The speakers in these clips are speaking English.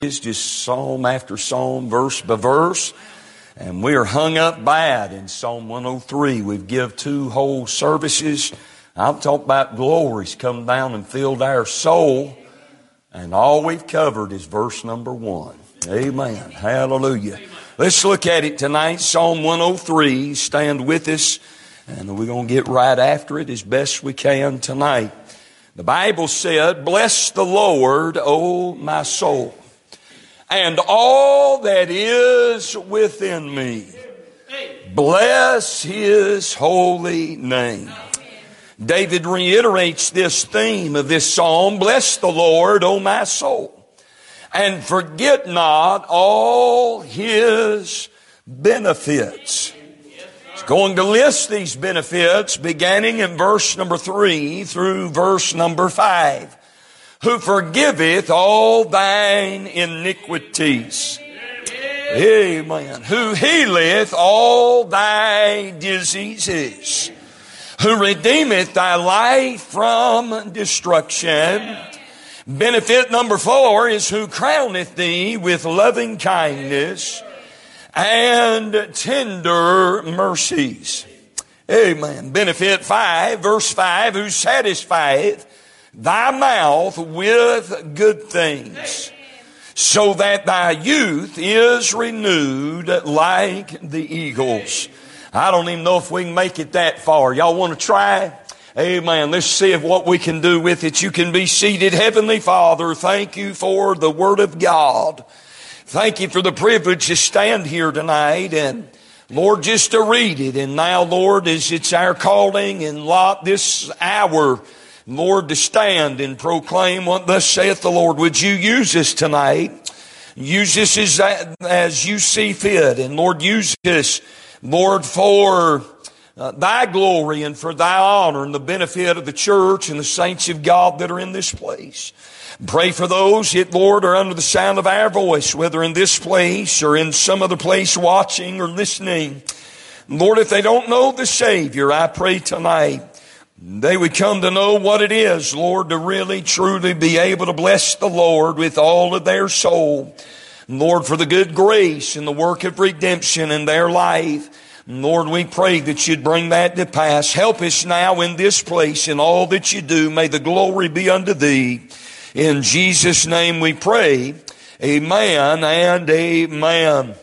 It's just psalm after psalm, verse by verse. And we are hung up bad in Psalm 103. We've give 2 whole services. I'll talk about glories come down and filled our soul. And all we've covered is verse number 1. Amen. Hallelujah. Let's look at it tonight. Psalm 103. Stand with us. And we're going to get right after it as best we can tonight. The Bible said, "Bless the Lord, O my soul, and all that is within me. Bless His holy name." David reiterates this theme of this psalm. Bless the Lord, O my soul, and forget not all His benefits. He's going to list these benefits beginning in verse number 3 through verse number 5. "Who forgiveth all thine iniquities." Amen. "Who healeth all thy diseases. Who redeemeth thy life from destruction." Benefit number 4 is "who crowneth thee with loving kindness and tender mercies." Amen. Benefit 5, verse 5, "who satisfieth thy mouth with good things, so that thy youth is renewed like the eagles." I don't even know if we can make it that far. Y'all want to try? Amen. Let's see if what we can do with it. You can be seated. Heavenly Father, thank you for the Word of God. Thank you for the privilege to stand here tonight and, Lord, just to read it. And now, Lord, as it's our calling and lot this hour, Lord, to stand and proclaim what thus saith the Lord. Would you use us tonight? Use us as you see fit. And Lord, use us, Lord, for thy glory and for thy honor and the benefit of the church and the saints of God that are in this place. Pray for those that, Lord, are under the sound of our voice, whether in this place or in some other place watching or listening. Lord, if they don't know the Savior, I pray tonight they would come to know what it is, Lord, to really, truly be able to bless the Lord with all of their soul. Lord, for the good grace and the work of redemption in their life. Lord, we pray that you'd bring that to pass. Help us now in this place in all that you do. May the glory be unto thee. In Jesus' name we pray. Amen and amen.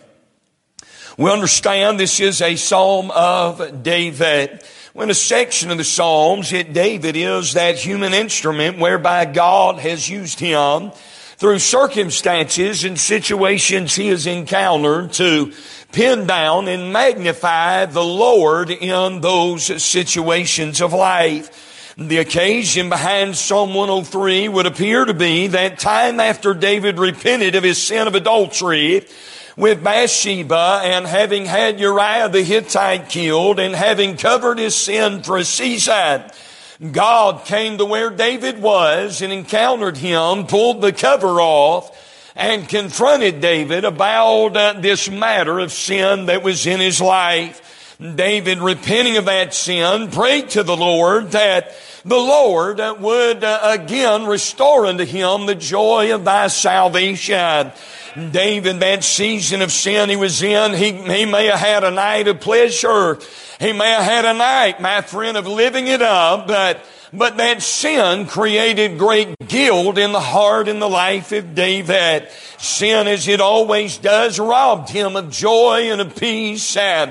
We understand this is a psalm of David. When a section of the Psalms, David is that human instrument whereby God has used him through circumstances and situations he has encountered to pin down and magnify the Lord in those situations of life. The occasion behind Psalm 103 would appear to be that time after David repented of his sin of adultery with Bathsheba, and having had Uriah the Hittite killed, and having covered his sin for a season, God came to where David was and encountered him, pulled the cover off, and confronted David about this matter of sin that was in his life. David, repenting of that sin, prayed to the Lord that the Lord would again restore unto him the joy of thy salvation. David, that season of sin he was in, he may have had a night of pleasure. He may have had a night, my friend, of living it up, but that sin created great guilt in the heart and the life of David. Sin, as it always does, robbed him of joy and of peace and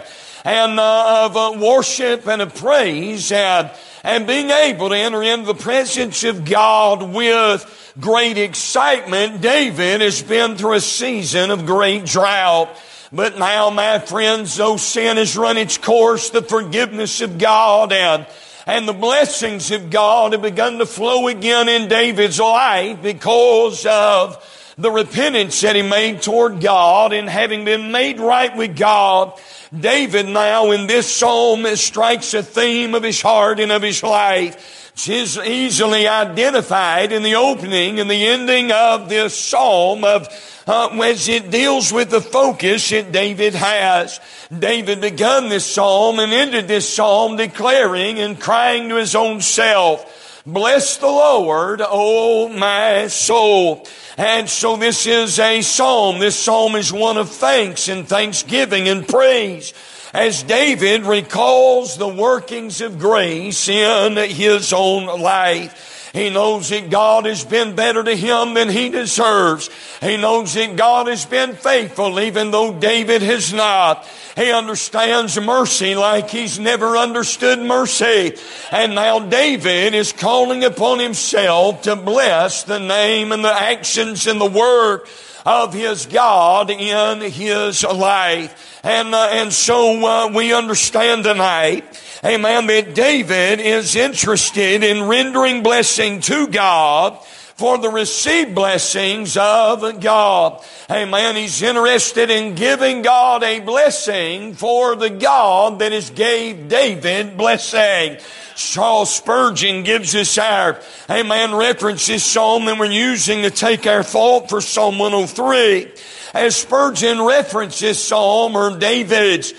of worship and of praise and being able to enter into the presence of God with great excitement. David has been through a season of great drought. But now, my friends, though sin has run its course, the forgiveness of God and the blessings of God have begun to flow again in David's life because of the repentance that he made toward God, and having been made right with God, David now in this psalm strikes a theme of his heart and of his life. It's easily identified in the opening and the ending of this psalm as it deals with the focus that David has. David begun this psalm and ended this psalm declaring and crying to his own self, Bless the Lord, O my soul. And so this is a psalm. This psalm is one of thanks and thanksgiving and praise, as David recalls the workings of grace in his own life. He knows that God has been better to him than he deserves. He knows that God has been faithful even though David has not. He understands mercy like he's never understood mercy. And now David is calling upon himself to bless the name and the actions and the work of his God in his life. And so we understand tonight, amen, that David is interested in rendering blessing to God for the received blessings of God. Amen. He's interested in giving God a blessing for the God that has gave David blessing. Charles Spurgeon gives us our, amen, reference this psalm that we're using to take our thought for Psalm 103. As Spurgeon references this psalm, or David's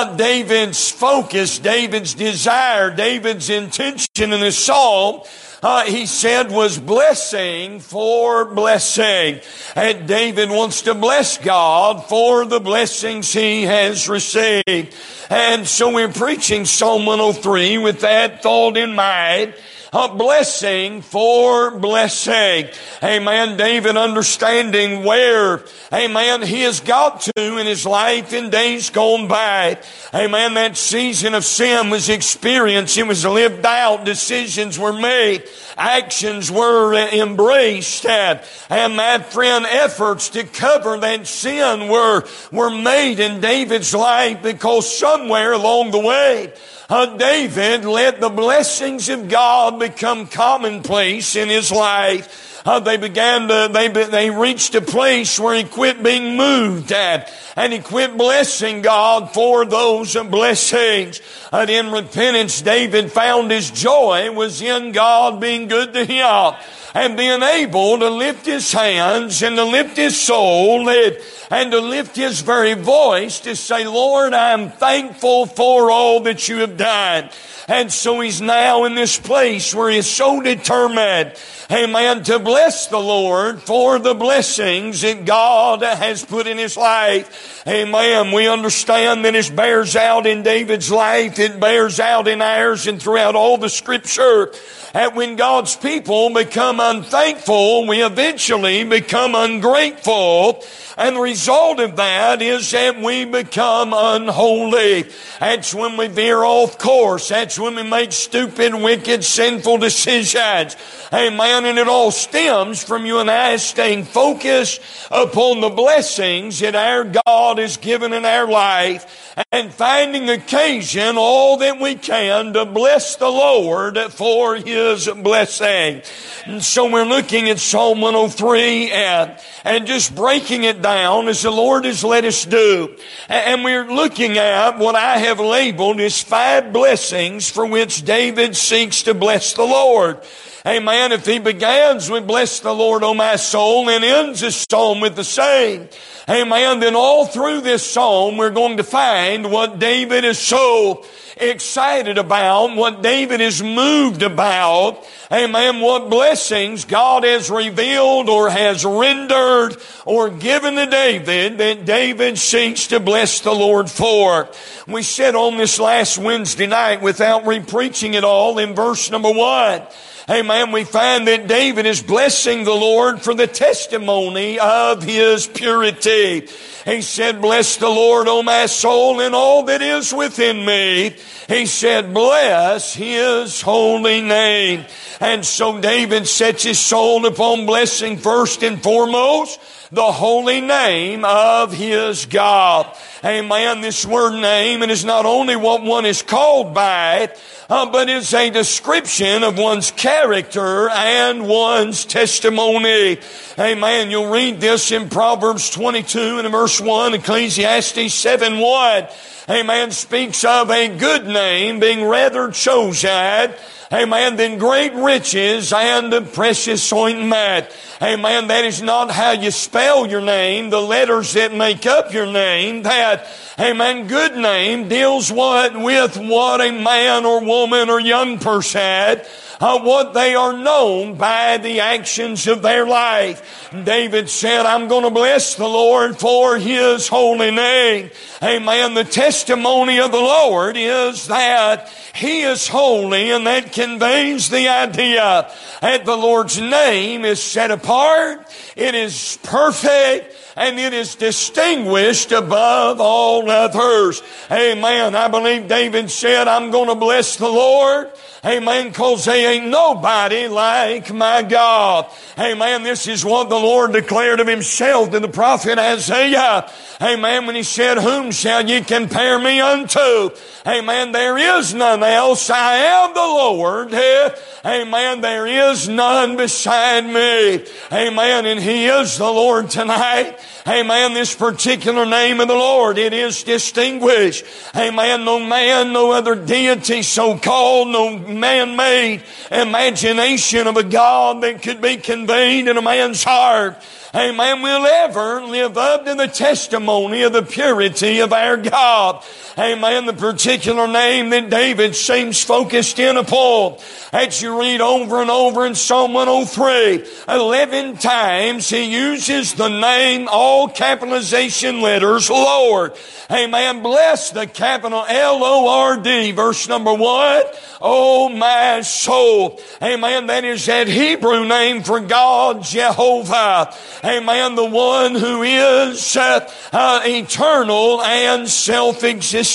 focus, David's desire, David's intention in this psalm, he said was blessing for blessing. And David wants to bless God for the blessings he has received. And so we're preaching Psalm 103 with that thought in mind. A blessing for blessing. Amen. David understanding where, amen, he has got to in his life in days gone by. Amen. That season of sin was experienced. It was lived out. Decisions were made. Actions were embraced. And my friend, efforts to cover that sin were made in David's life, because somewhere along the way, David let the blessings of God become commonplace in his life. They reached a place where he quit being moved at, and he quit blessing God for those blessings. And in repentance, David found his joy was in God being good to him, and being able to lift his hands and to lift his soul and to lift his very voice to say, Lord, I'm thankful for all that you have done. And so he's now in this place where he is so determined, amen, to bless the Lord for the blessings that God has put in his life. Amen. We understand that it bears out in David's life. It bears out in ours and throughout all the Scripture. And when God's people become unthankful, we eventually become ungrateful. And the result of that is that we become unholy. That's when we veer off course. That's when we make stupid, wicked, sinful decisions. Amen. And it all stems from you and I staying focused upon the blessings that our God has given in our life, and finding occasion all that we can to bless the Lord for His blessing. And so we're looking at Psalm 103 and just breaking it down as the Lord has let us do. And we're looking at what I have labeled as 5 blessings for which David seeks to bless the Lord. Amen. If he begins with bless the Lord, O my soul, and ends his psalm with the same, amen, then all through this psalm we're going to find what David is so excited about, what David is moved about, amen, what blessings God has revealed or has rendered or given to David that David seeks to bless the Lord for. We said on this last Wednesday night, without re-preaching it all, in verse number 1, amen, we find that David is blessing the Lord for the testimony of his purity. He said, bless the Lord, O my soul, and all that is within me. He said, bless His holy name. And so David sets his soul upon blessing first and foremost the holy name of his God. Amen. This word name, it is not only what one is called by, but it's a description of one's character and one's testimony. Amen. You'll read this in Proverbs 22 and verse 1, Ecclesiastes 7:1. Amen. Speaks of a good name being rather chosen, amen, than great riches and precious ointment. Amen. That is not how you spell your name, the letters that make up your name. That, amen, good name deals with what a man or woman or young person what they are known by the actions of their life. David said, I'm going to bless the Lord for His holy name. Amen. The testimony of the Lord is that He is holy, and that conveys the idea that the Lord's name is set apart, it is perfect, and it is distinguished above all others. Amen. I believe David said, I'm going to bless the Lord. Amen. Because there ain't nobody like my God. Amen. This is what the Lord declared of Himself to the prophet Isaiah. Amen. When He said, whom shall ye compare me unto? Amen. There is none else. I am the Lord. Amen. There is none beside me. Amen. And He is the Lord tonight. Amen. This particular name of the Lord, it is distinguished. Amen. No man, no other deity so-called, no man-made imagination of a God that could be conveyed in a man's heart, amen, will ever live up to the testimony of the purity of our God. Amen. The particular name that David seems focused in upon, as you read over and over in Psalm 103, 11 times he uses the name, all capitalization letters, Lord. Amen. Bless the capital L-O-R-D. Verse number 1. Oh, my soul. Amen. That is that Hebrew name for God, Jehovah. Amen. The one who is eternal and self-existent.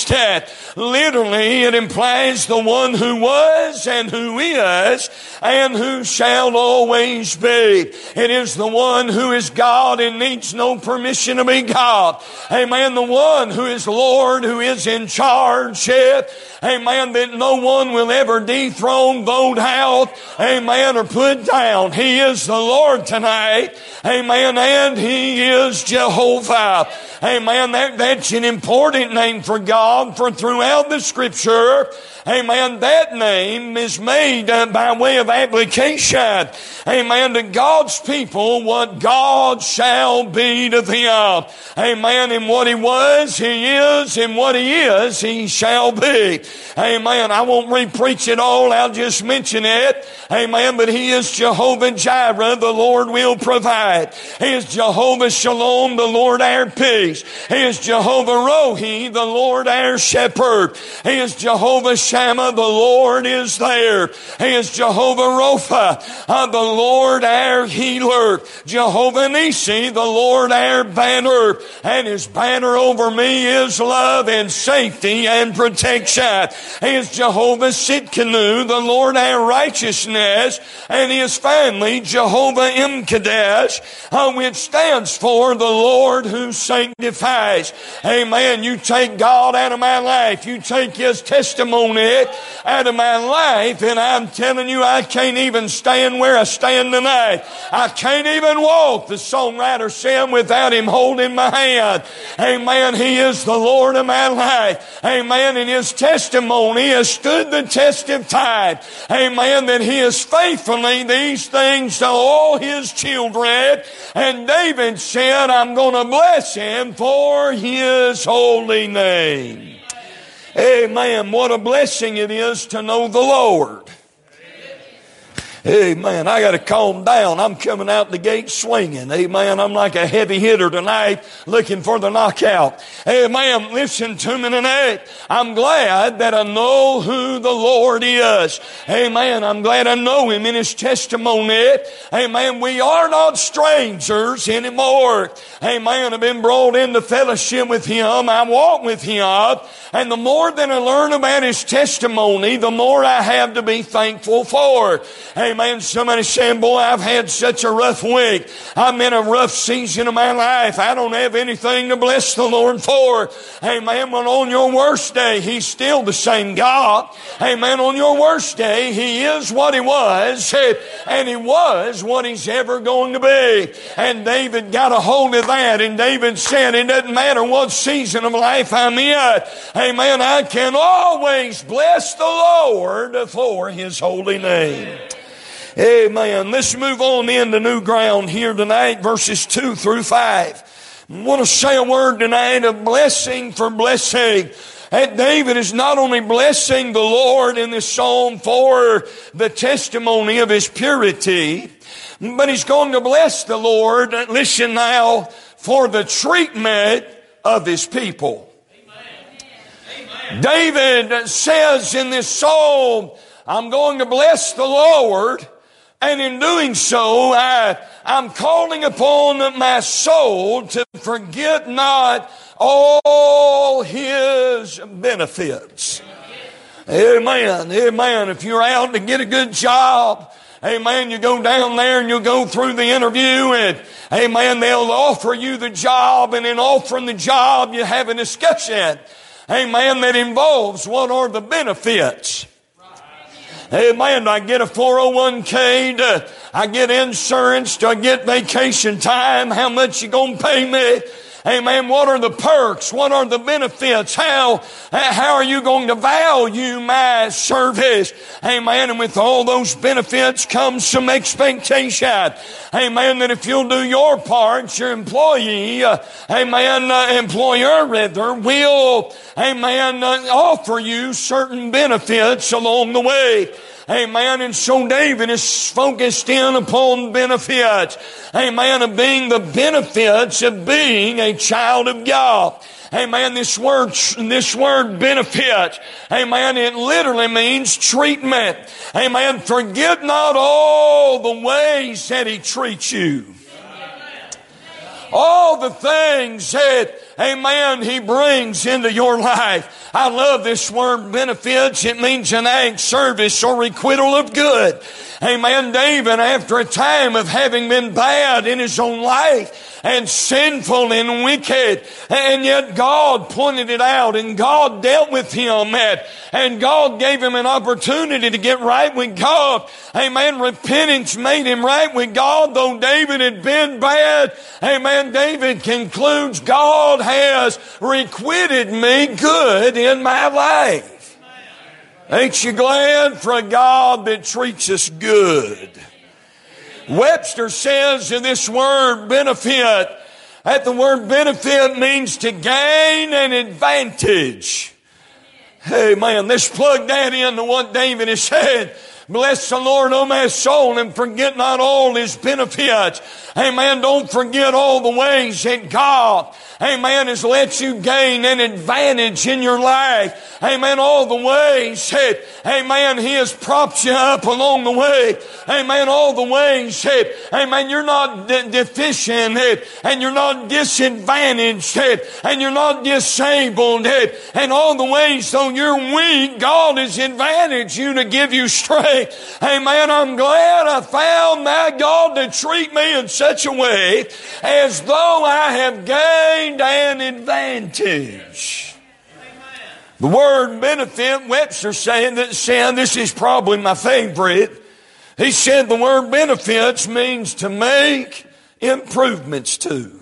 Literally, it implies the one who was and who is and who shall always be. It is the one who is God and needs no permission to be God. Amen. The one who is Lord, who is in charge. Amen. That no one will ever dethrone, vote out, amen, or put down. He is the Lord tonight. Amen. And He is Jehovah. Amen. That's an important name for God, for throughout the Scripture, amen, that name is made by way of application, amen, to God's people, what God shall be to them. Amen. And what He was, He is, and what He is, He shall be. Amen. I won't re-preach it all, I'll just mention it. Amen. But He is Jehovah Jireh, the Lord will provide. He is Jehovah Shalom, the Lord our peace. He is Jehovah Rohi, the Lord our shepherd. He is Jehovah Shammah, the Lord is there. He is Jehovah Rapha, the Lord our healer. Jehovah Nisi, the Lord our banner. And His banner over me is love and safety and protection. He is Jehovah Sitkanu, the Lord our righteousness. And He is finally Jehovah Imkadesh, which stands for the Lord who sanctifies. Amen. You take God out of my life. You take His testimony out of my life, and I'm telling you, I can't even stand where I stand tonight. I can't even walk, the songwriter said, without Him holding my hand. Amen. He is the Lord of my life. Amen. And His testimony has stood the test of time. Amen. That He is faithfully these things to all His children. And David said, I'm going to bless Him for His holy name. Amen. What a blessing it is to know the Lord. Amen. I got to calm down. I'm coming out the gate swinging. Amen. I'm like a heavy hitter tonight looking for the knockout. Amen. Listen to me tonight. I'm glad that I know who the Lord is. Amen. I'm glad I know Him in His testimony. Amen. We are not strangers anymore. Amen. I've been brought into fellowship with Him. I walk with Him. And the more that I learn about His testimony, the more I have to be thankful for. Amen. Somebody saying, boy, I've had such a rough week. I'm in a rough season of my life. I don't have anything to bless the Lord for. Amen. Well, on your worst day, He's still the same God. Amen. On your worst day, He is what He was, and He was what He's ever going to be. And David got a hold of that, and David said, it doesn't matter what season of life I'm in. Amen. I can always bless the Lord for His holy name. Amen. Let's move on into new ground here tonight, verses 2 through 5. I want to say a word tonight of blessing for blessing. And David is not only blessing the Lord in this psalm for the testimony of his purity, but he's going to bless the Lord, listen now, for the treatment of his people. Amen. David says in this psalm, I'm going to bless the Lord, and in doing so, I'm calling upon my soul to forget not all his benefits. Amen. Amen. If you're out to get a good job, amen, you go down there and you'll go through the interview and, amen, they'll offer you the job, and in offering the job you have a discussion, amen, that involves what are the benefits. Amen. Do I get a 401k? I get insurance? Do I get vacation time? How much you gonna pay me? Amen. What are the perks? What are the benefits? How are you going to value my service? Amen. And with all those benefits comes some expectation. Amen. That if you'll do your part, your employer rather, will, amen, offer you certain benefits along the way. Amen. And so David is focused in upon benefits. Amen. Of being the benefits of being a child of God. Amen. This word benefit. Amen. It literally means treatment. Amen. Forget not all the ways that he treats you. All the things that, amen, he brings into your life. I love this word benefits. It means an act, service, or requital of good. Amen. David, after a time of having been bad in his own life, and sinful and wicked, and yet God pointed it out, and God dealt with him, and God gave him an opportunity to get right with God. Amen. Repentance made him right with God, though David had been bad. Amen. David concludes, God has requited me good in my life. Ain't you glad for a God that treats us good? Webster says in this word benefit, that the word benefit means to gain an advantage. Hey man, let's plug that into what David has said. Bless the Lord, O my soul, and forget not all his benefits. Amen. Don't forget all the ways that God, amen, has let you gain an advantage in your life. Amen. All the ways that, amen, he has propped you up along the way. Amen. All the ways that, amen, you're not deficient and you're not disadvantaged and you're not disabled and all the ways though you're weak, God has advantaged you to give you strength. Amen. I'm glad I found my God to treat me in such a way as though I have gained an advantage. The word benefit, Webster said, this is probably my favorite. He said the word benefits means to make improvements to.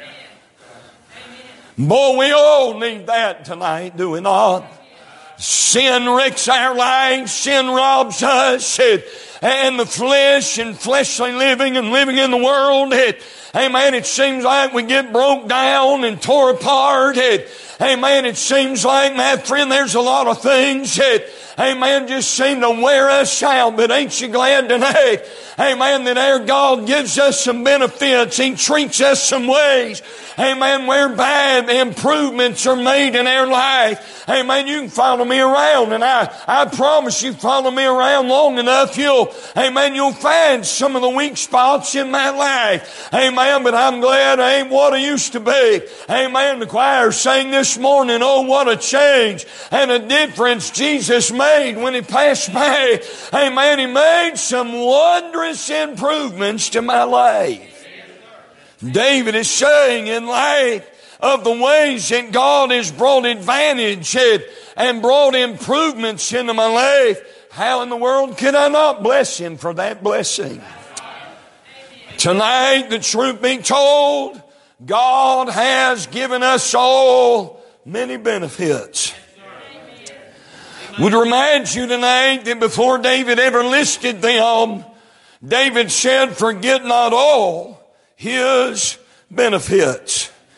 Boy, we all need that tonight, do we not? Sin wrecks our lives, sin robs us, and the flesh and fleshly living and living in the world, amen, it seems like we get broke down and tore apart. Amen, it seems like, my friend, there's a lot of things that, amen, just seem to wear us out. But ain't you glad tonight, amen, that our God gives us some benefits. He treats us some ways, amen, whereby improvements are made in our life. Amen, you can follow me around, and I promise you, follow me around long enough, you'll find some of the weak spots in my life. Amen, but I'm glad I ain't what I used to be. Amen, the choir sang this morning, oh, what a change and a difference Jesus made when he passed by. Amen, he made some wondrous improvements to my life. David is saying in light of the ways that God has brought advantage and brought improvements into my life, how in the world could I not bless him for that blessing? Tonight, the truth be told, God has given us all many benefits. Would remind you tonight that before David ever listed them, David said, forget not all his benefits.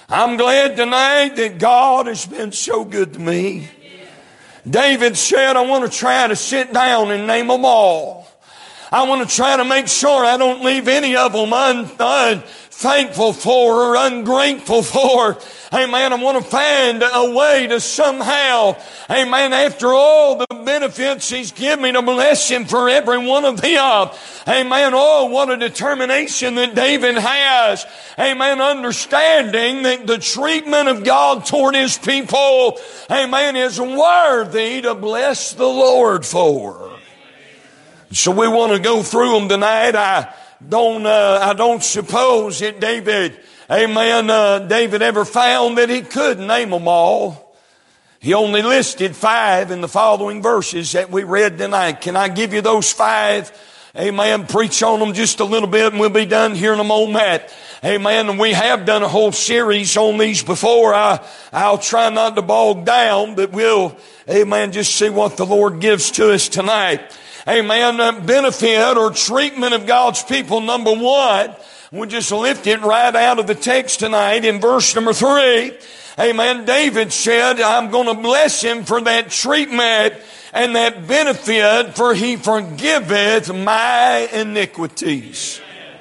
I'm glad tonight that God has been so good to me. David said, I want to try to sit down and name them all. I want to try to make sure I don't leave any of them unthankful for or ungrateful for. Amen. I want to find a way to somehow, amen, after all the benefits He's given me, to bless Him for every one of them. Amen. Oh, what a determination that David has. Amen. Understanding that the treatment of God toward His people, amen, is worthy to bless the Lord for. So we want to go through them tonight. I don't suppose that David ever found that he could name them all. He only listed 5 in the following verses that we read tonight. Can I give you those 5? Amen. Preach on them just a little bit and we'll be done here in a moment. Amen. And we have done a whole series on these before. I'll try not to bog down, but we'll, amen, just see what the Lord gives to us tonight. Amen. Benefit or treatment of God's people, number 1. We'll just lift it right out of the text tonight in verse number 3. Amen. David said, I'm going to bless him for that treatment and that benefit, for he forgiveth my iniquities.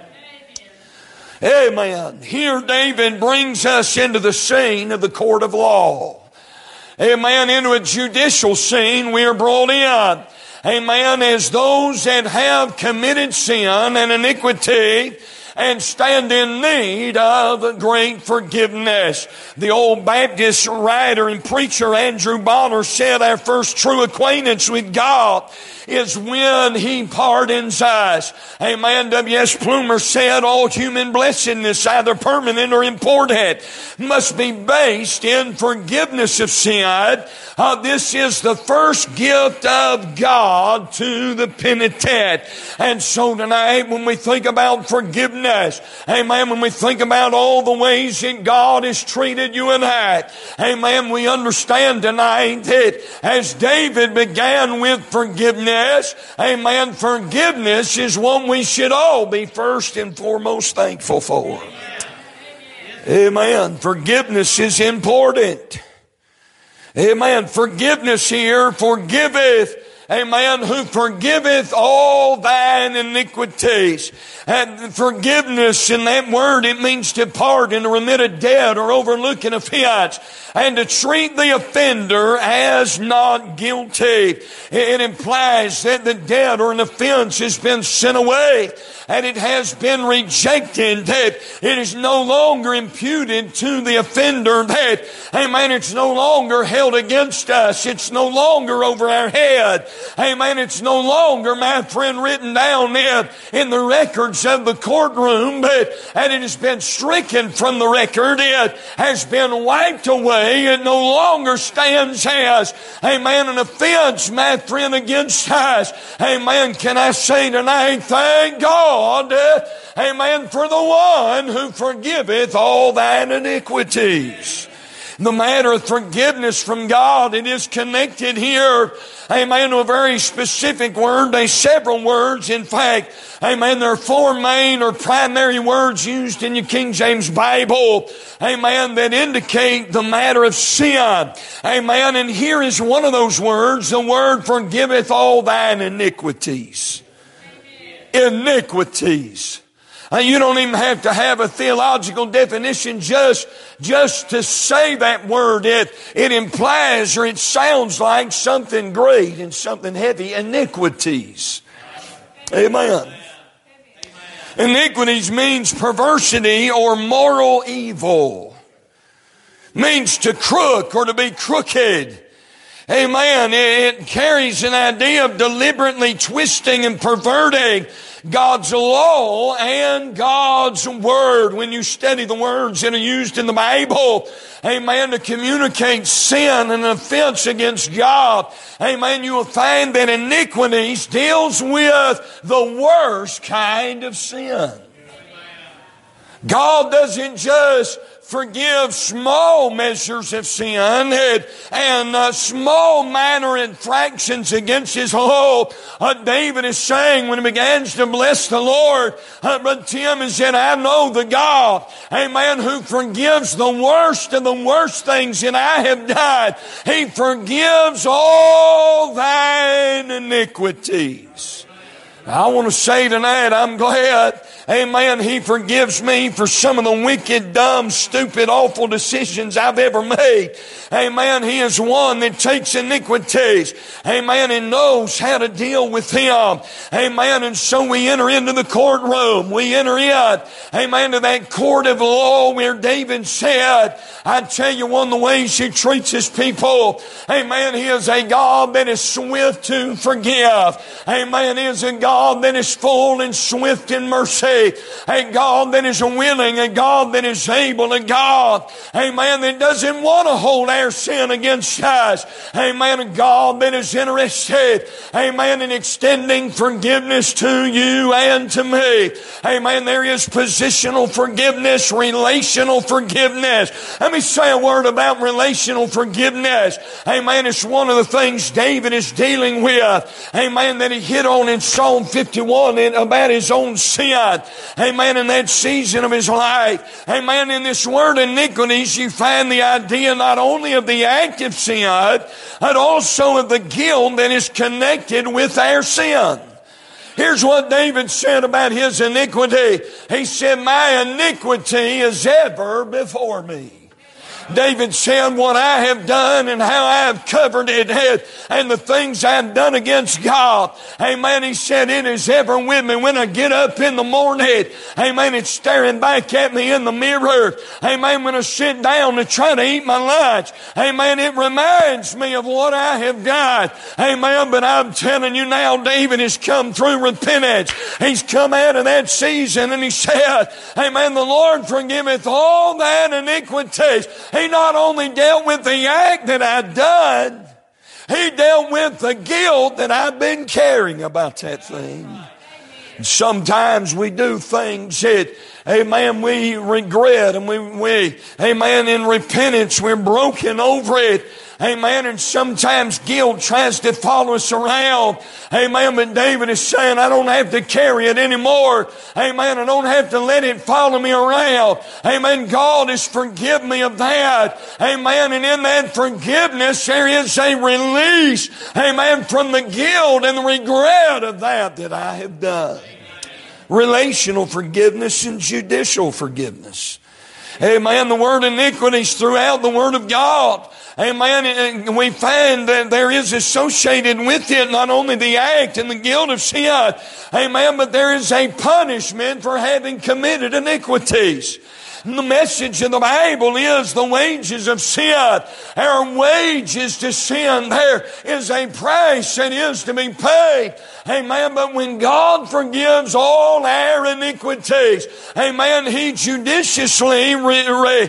Amen. Here David brings us into the scene of the court of law. Amen. Into a judicial scene we are brought in. Amen. As those that have committed sin and iniquity and stand in need of great forgiveness. The old Baptist writer and preacher Andrew Bonner said our first true acquaintance with God is when He pardons us. Amen. W.S. Plumer said all human blessedness, either permanent or important, must be based in forgiveness of sin. This is the first gift of God to the penitent. And so tonight when we think about forgiveness, amen, when we think about all the ways that God has treated you and I, amen, we understand tonight that as David began with forgiveness, amen, forgiveness is what we should all be first and foremost thankful for. Amen. Forgiveness is important. Amen. Forgiveness here forgiveth. Amen. Who forgiveth all thine iniquities. And forgiveness in that word, it means to pardon, to remit a debt, or overlook an offense, and to treat the offender as not guilty. It implies that the debt or an offense has been sent away, and it has been rejected, that it is no longer imputed to the offender, that, amen, it's no longer held against us. It's no longer over our head. Amen. It's no longer, my friend, written down in the records of the courtroom, and it has been stricken from the record. It has been wiped away. It no longer stands as, amen, an offense, my friend, against us. Amen. Can I say tonight, thank God, amen, for the one who forgiveth all thine iniquities. The matter of forgiveness from God, it is connected here, amen, to a very specific word. There's several words. In fact, amen, there are 4 main or primary words used in your King James Bible, amen, that indicate the matter of sin. Amen. And here is one of those words. The word forgiveth all thine iniquities. Iniquities. You don't even have to have a theological definition just to say that word. It implies, or it sounds like, something great and something heavy. Iniquities. Amen. Iniquities means perversity or moral evil. Means to crook or to be crooked. Amen. It carries an idea of deliberately twisting and perverting God's law and God's word. When you study the words that are used in the Bible, amen, to communicate sin and offense against God, amen, you will find that iniquities deals with the worst kind of sin. God doesn't just forgive small measures of sin and small minor infractions against His whole. David is saying when he begins to bless the Lord, but Tim is that I know the God, amen, who forgives the worst of the worst things that I have done. He forgives all thine iniquities. I want to say tonight, I'm glad, amen, He forgives me for some of the wicked, dumb, stupid, awful decisions I've ever made. Amen. He is one that takes iniquities, amen, and knows how to deal with them. Amen. And so we enter into the courtroom. We enter in, amen, to that court of law where David said, I tell you one of the ways He treats His people. Amen. He is a God that is swift to forgive. Amen. He is a God that is full and swift in mercy. A God that is willing. A God that is able. A God, amen, that doesn't want to hold our sin against us. Amen. A God that is interested, amen, in extending forgiveness to you and to me. Amen. There is positional forgiveness, relational forgiveness. Let me say a word about relational forgiveness. Amen. It's one of the things David is dealing with. Amen. That he hit on in Psalm 51 about his own sin. Amen. In that season of his life. Amen. In this word iniquities, you find the idea not only of the act of sin, but also of the guilt that is connected with our sin. Here's what David said about his iniquity. He said, my iniquity is ever before me. David said, what I have done and how I have covered it and the things I've done against God. Amen. He said, it is ever with me. When I get up in the morning, amen, it's staring back at me in the mirror. Amen. When I sit down to try to eat my lunch, amen, it reminds me of what I have done. Amen. But I'm telling you now, David has come through repentance. He's come out of that season and he said, amen, the Lord forgiveth all thine iniquities. He not only dealt with the act that I'd done, He dealt with the guilt that I've been carrying about that thing. Sometimes we do things that, amen, we regret and we, amen, in repentance we're broken over it. Amen. And sometimes guilt tries to follow us around. Amen. But David is saying, I don't have to carry it anymore. Amen. I don't have to let it follow me around. Amen. God has forgiven me of that. Amen. And in that forgiveness, there is a release. Amen. From the guilt and the regret of that I have done. Relational forgiveness and judicial forgiveness. Amen. The word iniquity is throughout the Word of God. Amen. And we find that there is associated with it not only the act and the guilt of sin. Amen. But there is a punishment for having committed iniquities. And the message of the Bible is the wages of sin. Our wages to sin, there is a price that is to be paid. Amen. But when God forgives all our iniquities, amen, He judiciously removes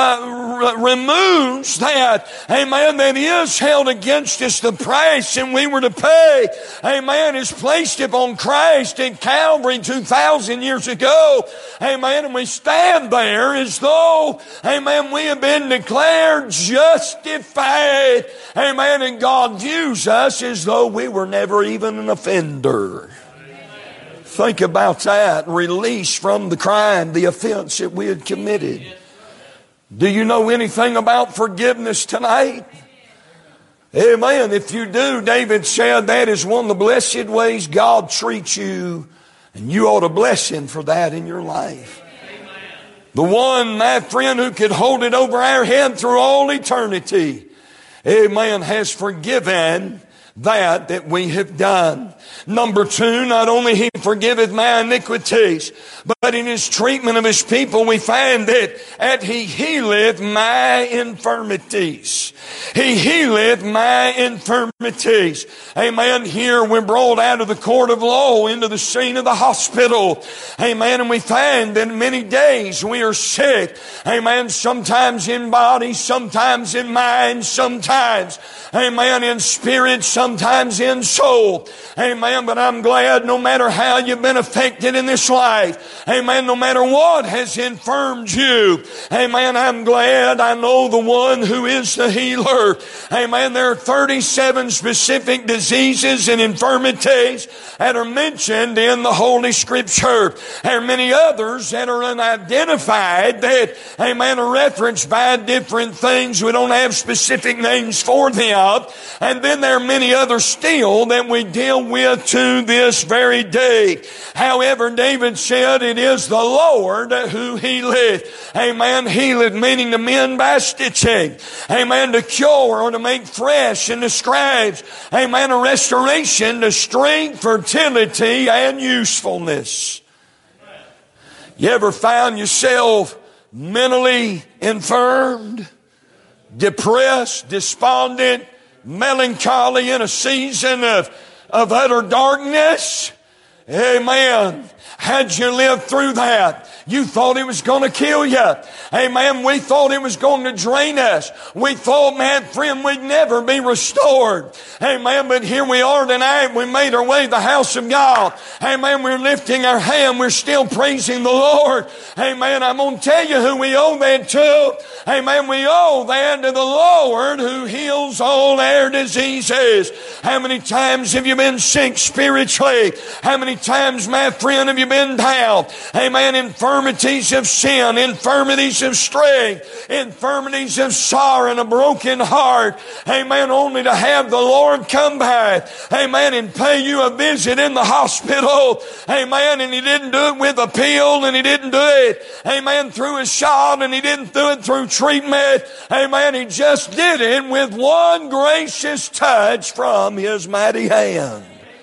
that, amen, that is held against us. The price that we were to pay, amen, is placed upon Christ at Calvary 2,000 years ago. Amen. And we stand there as though, amen, we have been declared justified. Amen. And God views us as though we were never even an offender. Think about that. Release from the crime, the offense that we had committed. Do you know anything about forgiveness tonight? Amen. If you do, David said that is one of the blessed ways God treats you, and you ought to bless Him for that in your life. The one, my friend, who could hold it over our head through all eternity, amen, has forgiven that we have done. Number two, not only He forgiveth my iniquities, but in His treatment of His people we find that He healeth my infirmities. He healeth my infirmities. Amen. Here we're brought out of the court of law into the scene of the hospital. Amen. And we find that many days we are sick. Amen. Sometimes in body, sometimes in mind, sometimes, amen, in spirit, sometimes in soul. Amen. But I'm glad no matter how you've been affected in this life, amen, no matter what has infirmed you, amen, I'm glad I know the one who is the healer. Amen. There are 37 specific diseases and infirmities that are mentioned in the Holy Scripture. There are many others that are unidentified that, amen, are referenced by different things. We don't have specific names for them. And then there are many others still that we deal with to this very day. However, David said, it is the Lord who healeth. Amen. Healeth meaning to mend by stitching. Amen. To cure or to make fresh and describes, amen, a restoration to strength, fertility, and usefulness. You ever found yourself mentally infirmed, depressed, despondent, melancholy in a season of utter darkness? Amen. Had you lived through that, you thought it was going to kill you. Amen. We thought it was going to drain us. We thought, man, friend, we'd never be restored. Amen. But here we are tonight. We made our way to the house of God. Amen. We're lifting our hand. We're still praising the Lord. Amen. I'm going to tell you who we owe that to. Amen. We owe that to the Lord who heals all our diseases. How many times have you been sick spiritually? How many times, my friend, have you been down? Amen. Infirmities of sin, infirmities of strength, infirmities of sorrow and a broken heart. Amen. Only to have the Lord come back. Amen. And pay you a visit in the hospital. Amen. And He didn't do it with a pill, and He didn't do it, amen, through a shot, and He didn't do it through treatment. Amen. He just did it with one gracious touch from His mighty hand.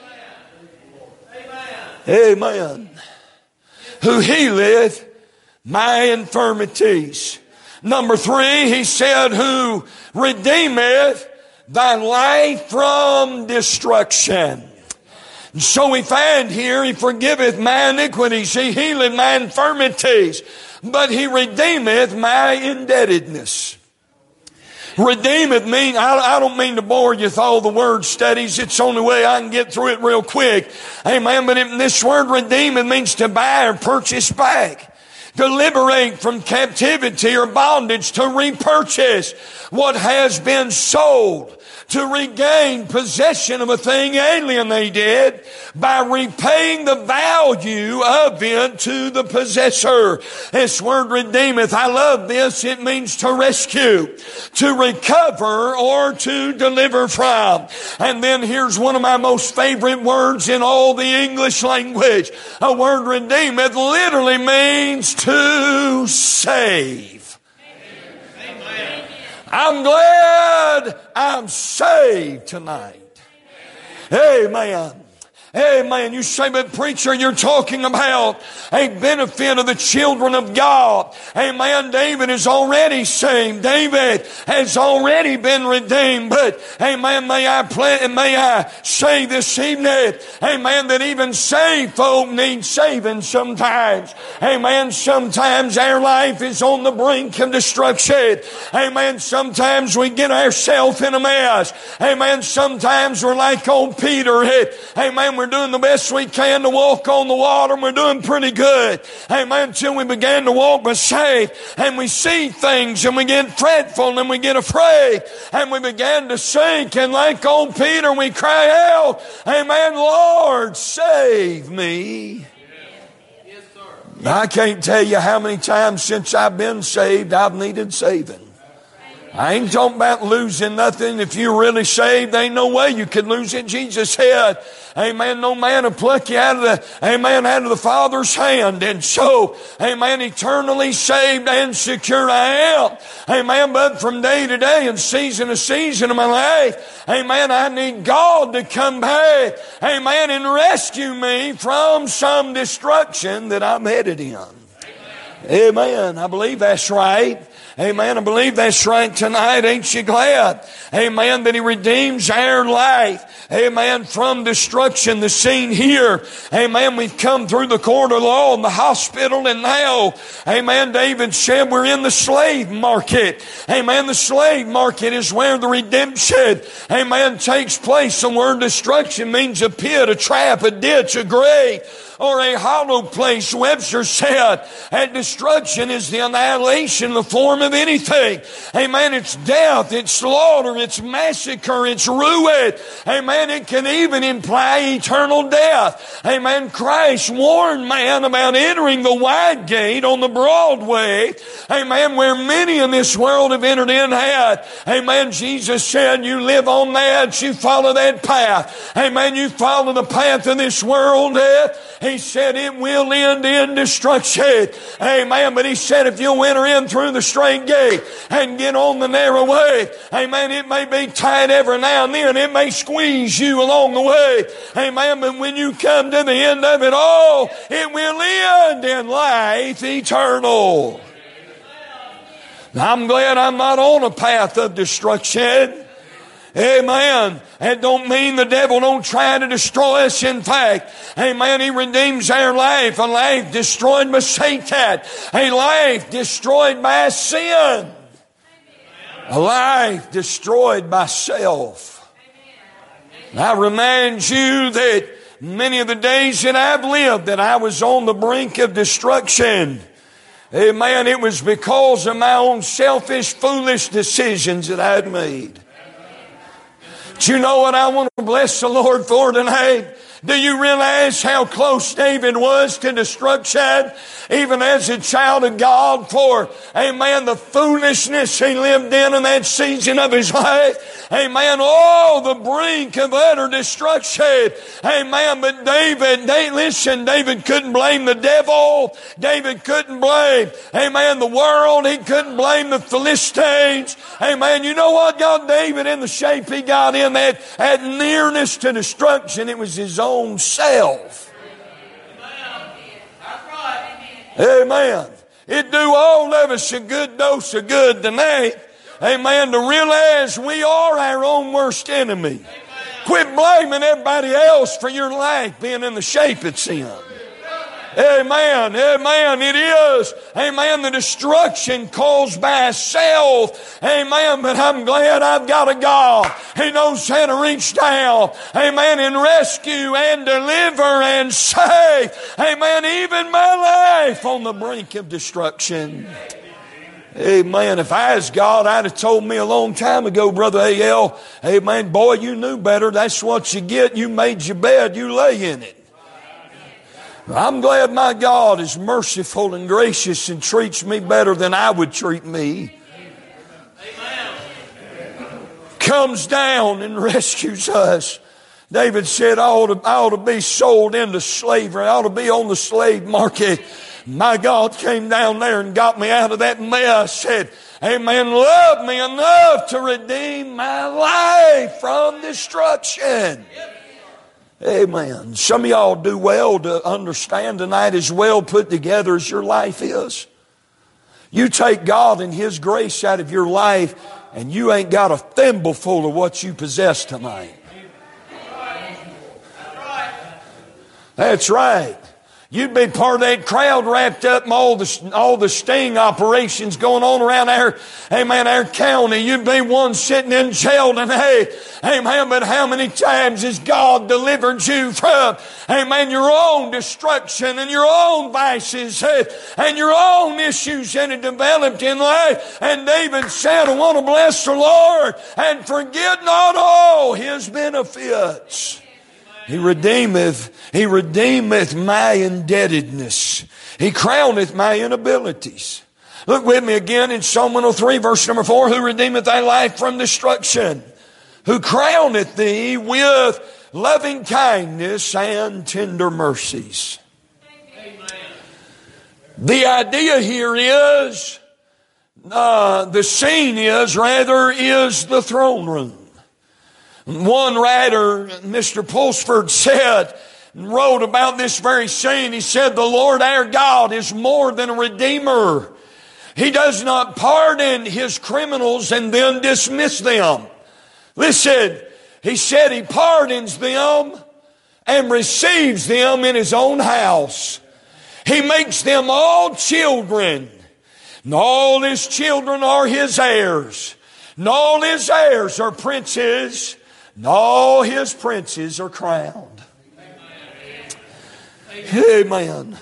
Amen. Who healeth my infirmities. Number 3, He said, who redeemeth thy life from destruction. And so we find here, He forgiveth my iniquities, He healeth my infirmities, but He redeemeth my indebtedness. Redeemeth mean, I don't mean to bore you with all the word studies. It's the only way I can get through it real quick. Amen. But this word redeemeth means to buy or purchase back. To liberate from captivity or bondage. To repurchase what has been sold. To regain possession of a thing alienated by repaying the value of it to the possessor. This word redeemeth, I love this. It means to rescue, to recover, or to deliver from. And then here's one of my most favorite words in all the English language. A word redeemeth literally means to save. I'm glad I'm saved tonight. Amen. Amen. You say, but preacher, you're talking about a benefit of the children of God. Amen. David is already saved. David has already been redeemed. But, amen, may I say this evening, amen, that even saved folk need saving sometimes. Amen. Sometimes our life is on the brink of destruction. Amen. Sometimes we get ourselves in a mess. Amen. Sometimes we're like old Peter. Amen. We're doing the best we can to walk on the water, and we're doing pretty good. Amen. Until we began to walk by faith, and we see things, and we get fretful, and we get afraid, and we began to sink, and like old Peter, we cry out, amen, Lord, save me. Yes, sir. I can't tell you how many times since I've been saved, I've needed saving. I ain't talking about losing nothing. If you're really saved, there ain't no way you could lose it. Jesus said, amen, no man will pluck you out of the Father's hand. And so, amen, eternally saved and secure I am. Amen, but from day to day and season to season of my life, amen, I need God to come back, amen, and rescue me from some destruction that I'm headed in. Amen. I believe that's right. Amen. I believe that's right tonight. Ain't you glad? Amen. That He redeems our life. Amen. From destruction. The scene here. Amen. We've come through the court of law and the hospital, and now, amen, David said we're in the slave market. Amen. The slave market is where the redemption, amen, takes place. The word destruction means a pit, a trap, a ditch, a grave, or a hollow place. Webster said that destruction is the annihilation in the form of anything. Amen. It's death, it's slaughter, it's massacre, it's ruin. Amen. It can even imply eternal death. Amen. Christ warned man about entering the wide gate on the broad way. Amen. Where many in this world have entered in at. Amen. Jesus said, you live on that, you follow that path. Amen. You follow the path of this world. He said it will end in destruction. Amen. But He said if you'll enter in through the straight gate and get on the narrow way, amen, it may be tight every now and then. It may squeeze you along the way. Amen. But when you come to the end of it all, it will end in life eternal. I'm glad I'm not on a path of destruction. Amen. That don't mean the devil don't try to destroy us. In fact, amen, he redeems our life. A life destroyed by Satan. A life destroyed by sin. A life destroyed by self. I remind you that many of the days that I've lived that I was on the brink of destruction. Amen. It was because of my own selfish, foolish decisions that I had made. But you know what I want to bless the Lord for tonight? Do you realize how close David was to destruction, even as a child of God, for, amen, the foolishness he lived in that season of his life? Amen. Oh, the brink of utter destruction. Amen. But David couldn't blame the devil. David couldn't blame, amen, the world. He couldn't blame the Philistines. Amen. You know what got David in the shape he got in, that nearness to destruction? It was his own self. Amen. It do all of us a good dose of good tonight. Amen. To realize we are our own worst enemy. Quit blaming everybody else for your life being in the shape it's in. Amen. Amen. It is, amen, the destruction caused by self. Amen. But I'm glad I've got a God. He knows how to reach down, amen, and rescue and deliver and save, amen, even my life on the brink of destruction. Amen. If I was God, I'd have told me a long time ago, Brother A.L., amen, boy, you knew better. That's what you get. You made your bed. You lay in it. I'm glad my God is merciful and gracious and treats me better than I would treat me. Comes down and rescues us. David said, I ought to be sold into slavery. I ought to be on the slave market. My God came down there and got me out of that mess. Said, amen, loved me enough to redeem my life from destruction. Amen. Some of y'all do well to understand tonight, as well put together as your life is. You take God and His grace out of your life, and you ain't got a thimbleful of what you possess tonight. That's right. You'd be part of that crowd wrapped up in all the sting operations going on around our county. You'd be one sitting in jail today. Amen. But how many times has God delivered you from, amen, your own destruction and your own vices and your own issues that have developed in life? And David said, I want to bless the Lord and forget not all His benefits. He redeemeth my indebtedness. He crowneth my inabilities. Look with me again in Psalm 103, verse number 4. Who redeemeth thy life from destruction? Who crowneth thee with loving kindness and tender mercies. Amen. The idea here is, the scene is the throne room. One writer, Mr. Pulsford, said, wrote about this very scene. He said, the Lord our God is more than a redeemer. He does not pardon his criminals and then dismiss them. Listen, he said he pardons them and receives them in his own house. He makes them all children. And all his children are his heirs. And all his heirs are princes. And all his princes are crowned. Amen.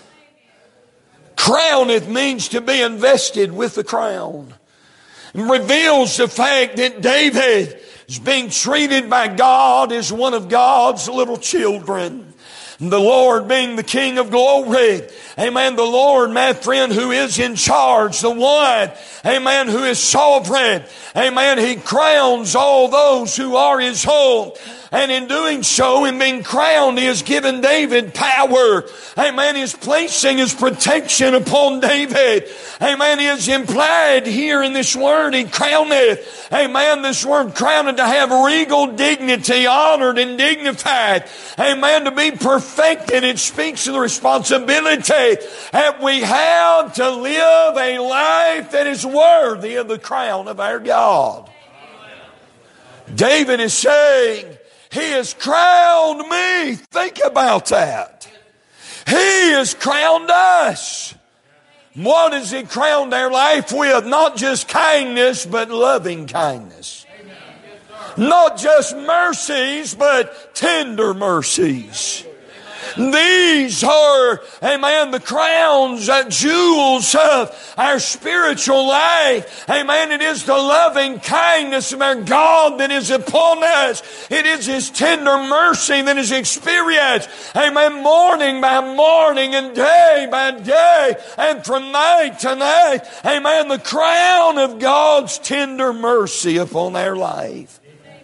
Crowneth means to be invested with the crown. It reveals the fact that David is being treated by God as one of God's little children. The Lord being the King of glory. Amen. The Lord, my friend, who is in charge. The one, amen, who is sovereign. Amen. He crowns all those who are his own. And in doing so, in being crowned, he has given David power. Amen. He is placing his protection upon David. Amen. He is implied here in this word. He crowneth. Amen. This word crowned to have regal dignity, honored and dignified. Amen. To be perfected. It speaks of the responsibility that we have to live a life that is worthy of the crown of our God. David is saying, He has crowned me. Think about that. He has crowned us. What has He crowned our life with? Not just kindness, but loving kindness. Not just mercies, but tender mercies. These are, amen, the crowns, jewels of our spiritual life. Amen. It is the loving kindness of our God that is upon us. It is His tender mercy that is experienced. Amen. Morning by morning and day by day and from night to night. Amen. The crown of God's tender mercy upon our life.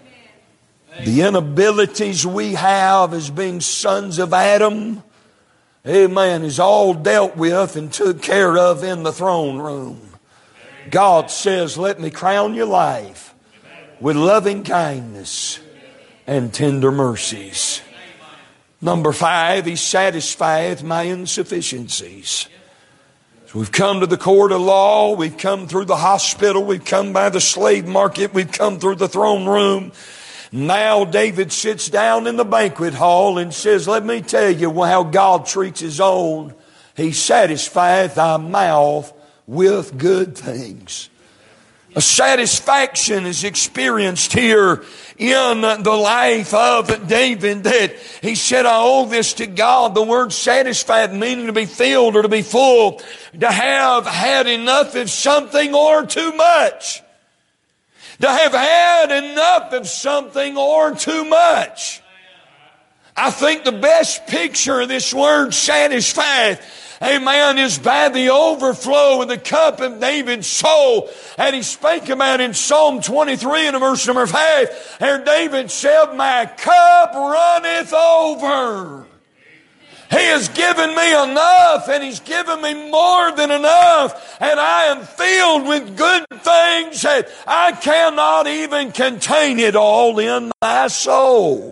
The inabilities we have as being sons of Adam, amen, is all dealt with and took care of in the throne room. God says, let me crown your life with loving kindness and tender mercies. Number 5, He satisfieth my insufficiencies. So we've come to the court of law, we've come through the hospital, we've come by the slave market, we've come through the throne room. Now David sits down in the banquet hall and says, let me tell you how God treats His own. He satisfieth thy mouth with good things. A satisfaction is experienced here in the life of David, that he said, I owe this to God. The word satisfied meaning to be filled or to be full, to have had enough of something or too much. To have had enough of something or too much. I think the best picture of this word satisfied, amen, is by the overflow of the cup of David's soul. And he spake about in Psalm 23 and verse number 5. There David said, my cup runneth over. He has given me enough, and He's given me more than enough, and I am filled with good things that I cannot even contain it all in my soul.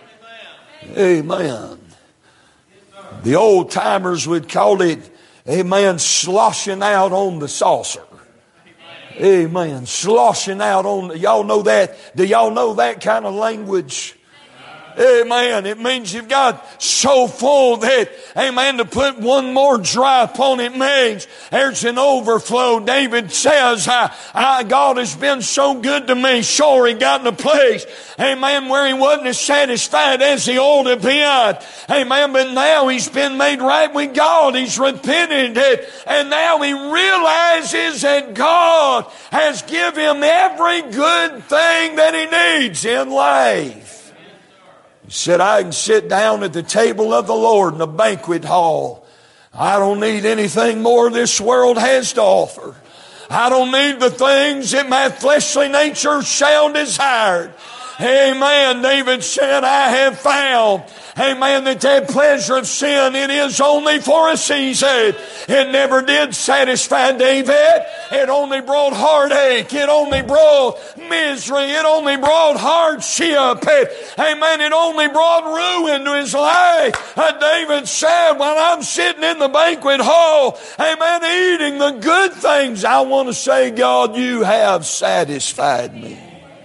Amen. The old timers would call it, amen, sloshing out on the saucer. Amen. Sloshing out on, y'all know that? Do y'all know that kind of language? Amen. It means you've got so full that, amen, to put one more drop on it means there's an overflow. David says, God has been so good to me. Sure, he got in a place, amen, where he wasn't as satisfied as he ought to be. Amen. But now he's been made right with God. He's repented it. And now he realizes that God has given him every good thing that he needs in life. He said, I can sit down at the table of the Lord in a banquet hall. I don't need anything more this world has to offer. I don't need the things that my fleshly nature shall desire. Amen. David said, I have found, amen, that pleasure of sin, it is only for a season. It never did satisfy David. It only brought heartache. It only brought misery. It only brought hardship. Amen. It only brought ruin to his life. David said, while I'm sitting in the banquet hall, amen, eating the good things, I want to say, God, you have satisfied me.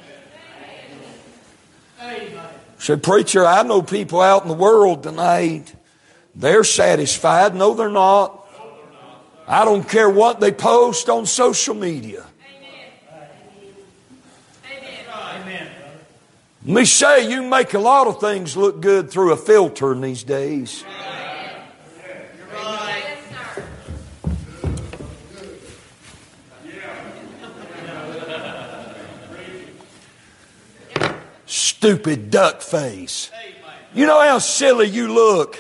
Say, preacher, I know people out in the world tonight, they're satisfied. No, they're not. I don't care what they post on social media. Let me say, you make a lot of things look good through a filter in these days. Stupid duck face. You know how silly you look.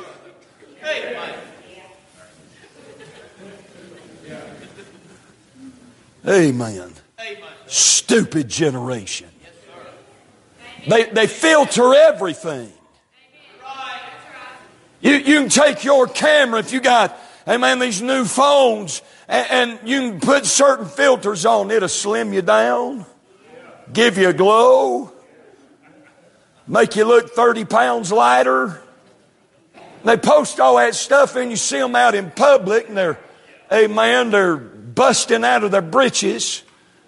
Amen. Stupid generation. They filter everything. You can take your camera if you got, amen, these new phones, and you can put certain filters on. It'll slim you down, give you a glow, make you look 30 pounds lighter. They post all that stuff and you see them out in public and they're busting out of their britches.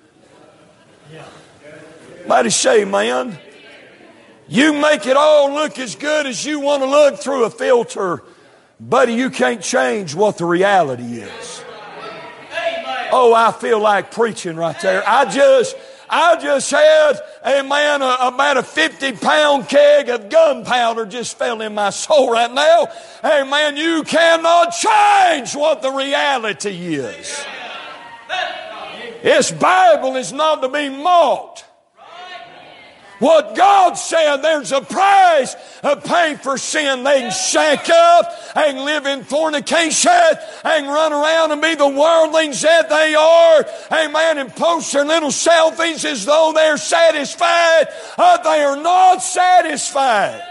Mighty say, man, you make it all look as good as you want to look through a filter. Buddy, you can't change what the reality is. Oh, I feel like preaching right there. I just had, amen, about a 50-pound keg of gunpowder just fell in my soul right now. Amen, you cannot change what the reality is. This Bible is not to be mocked. What God said, there's a price of pay for sin. They can shack up, they can live in fornication, they can run around and be the worldlings that they are. Amen. And post their little selfies as though they're satisfied. They are not satisfied.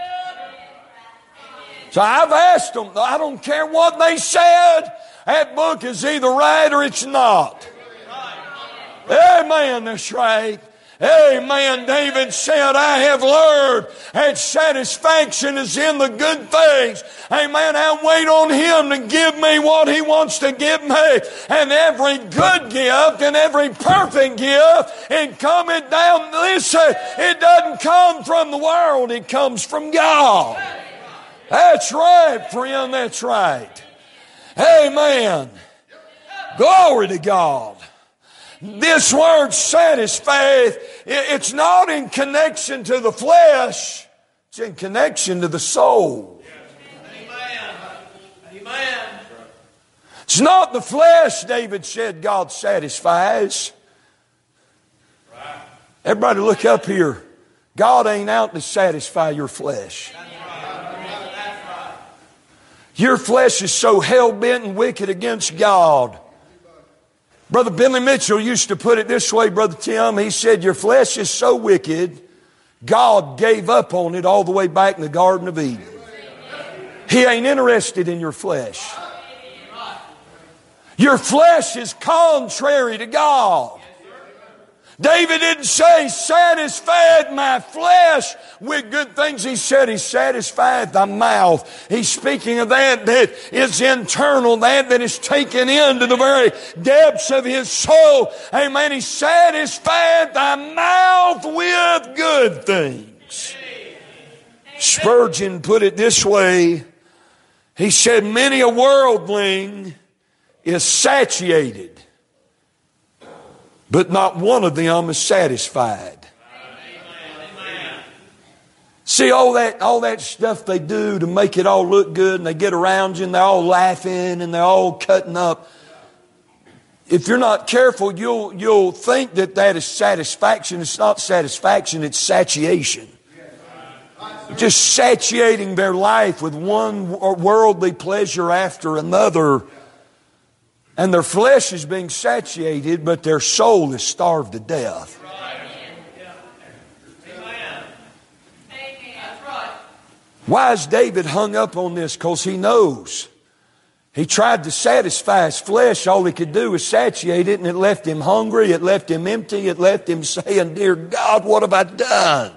So I've asked them, I don't care what they said, that book is either right or it's not. Amen, that's right. Amen. David said, I have learned that satisfaction is in the good things. Amen. I wait on Him to give me what He wants to give me. And every good gift and every perfect gift, it cometh down. Listen, it doesn't come from the world. It comes from God. That's right, friend. That's right. Amen. Glory to God. This word satisfieth, it's not in connection to the flesh, it's in connection to the soul. Amen. It's not the flesh, David said, God satisfies. Everybody look up here. God ain't out to satisfy your flesh. Your flesh is so hell-bent and wicked against God. Brother Billy Mitchell used to put it this way, Brother Tim. He said, your flesh is so wicked, God gave up on it all the way back in the Garden of Eden. He ain't interested in your flesh. Your flesh is contrary to God. David didn't say, satisfied my flesh with good things. He said, He satisfied thy mouth. He's speaking of that is internal, that is taken into the very depths of his soul. Amen. He satisfied thy mouth with good things. Spurgeon put it this way. He said, many a worldling is satiated, but not one of them is satisfied. Amen. See, all that stuff they do to make it all look good, and they get around you and they're all laughing and they're all cutting up. If you're not careful, you'll think that is satisfaction. It's not satisfaction, it's satiation. Just satiating their life with one worldly pleasure after another. And their flesh is being satiated, but their soul is starved to death. Why is David hung up on this? Because he knows. He tried to satisfy his flesh. All he could do was satiate it, and it left him hungry. It left him empty. It left him saying, "Dear God, what have I done?"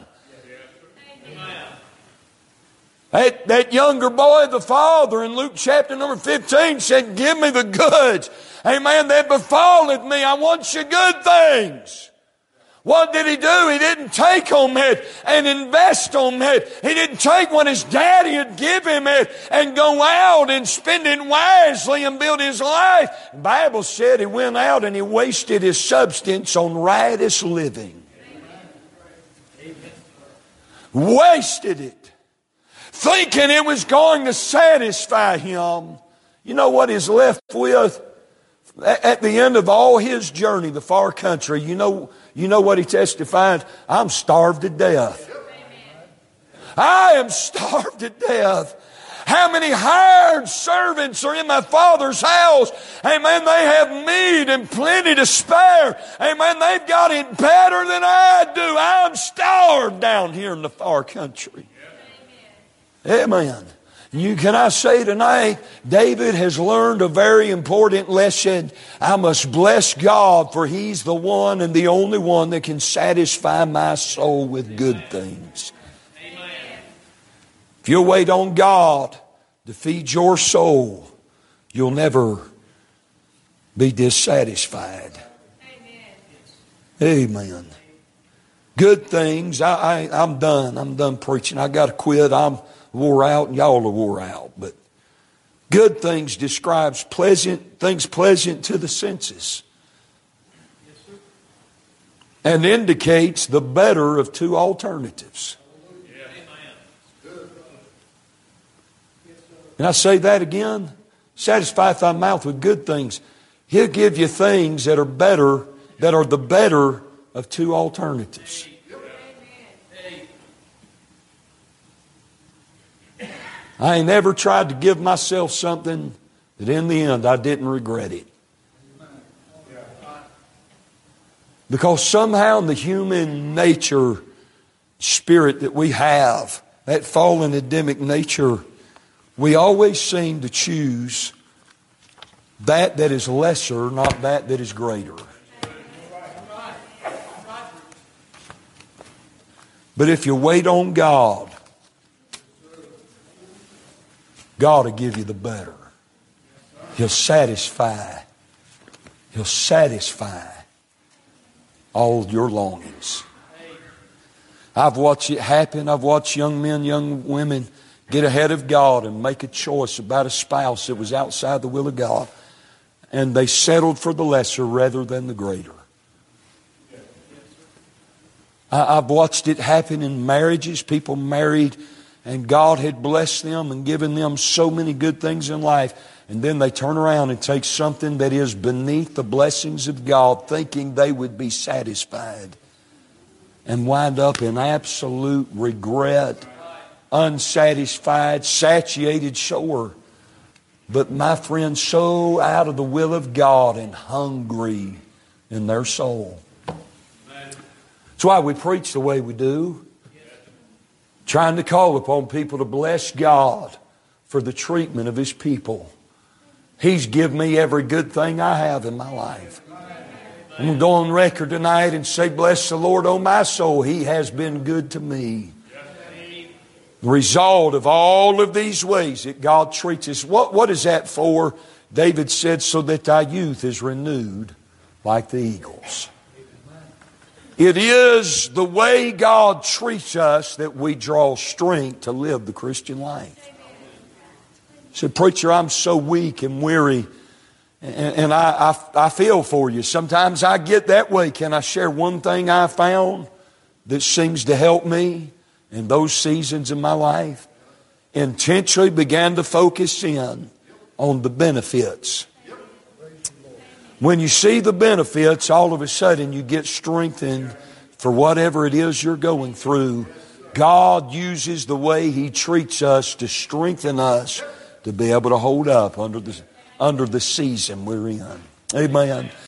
That younger boy, the father, in Luke chapter number 15 said, "Give me the goods, amen, that befalleth me. I want your good things." What did he do? He didn't take on it and invest on it. He didn't take what his daddy had given him it and go out and spend it wisely and build his life. The Bible said he went out and he wasted his substance on riotous living. Wasted it. Thinking it was going to satisfy him. You know what he's left with? At the end of all his journey, the far country, you know what he testified? "I'm starved to death. I am starved to death. How many hired servants are in my Father's house? Amen. They have meat and plenty to spare. Amen. They've got it better than I do. I'm starved down here in the far country." Amen. Can I say tonight, David has learned a very important lesson. I must bless God, for He's the one and the only one that can satisfy my soul with good things. Amen. If you'll wait on God to feed your soul, you'll never be dissatisfied. Amen. Good things. I'm done. I'm done preaching. I got to quit. I'm wore out and y'all are wore out. But good things describes things pleasant to the senses. And indicates the better of two alternatives. Can I say that again? Satisfieth thy mouth with good things. He'll give you things that are better, that are the better of two alternatives. I ain't never tried to give myself something that in the end I didn't regret it. Because somehow in the human nature, spirit that we have, that fallen Adamic nature, we always seem to choose that is lesser, not that is greater. But if you wait on God, God will give you the better. He'll satisfy. He'll satisfy all your longings. I've watched it happen. I've watched young men, young women get ahead of God and make a choice about a spouse that was outside the will of God. And they settled for the lesser rather than the greater. I've watched it happen in marriages. People married and God had blessed them and given them so many good things in life. And then they turn around and take something that is beneath the blessings of God, thinking they would be satisfied. And wind up in absolute regret, unsatisfied, satiated, sure. But my friend, so out of the will of God and hungry in their soul. That's why we preach the way we do. Trying to call upon people to bless God for the treatment of His people. He's given me every good thing I have in my life. I'm going to go on record tonight and say, "Bless the Lord, O my soul. He has been good to me." The result of all of these ways that God treats us. What is that for? David said, "So that thy youth is renewed like the eagles." It is the way God treats us that we draw strength to live the Christian life. He said, "Preacher, I'm so weak and weary, and I feel for you. Sometimes I get that way. Can I share one thing I found that seems to help me in those seasons in my life? Intentionally began to focus in on the benefits. When you see the benefits, all of a sudden you get strengthened for whatever it is you're going through. God uses the way He treats us to strengthen us to be able to hold up under the season we're in. Amen.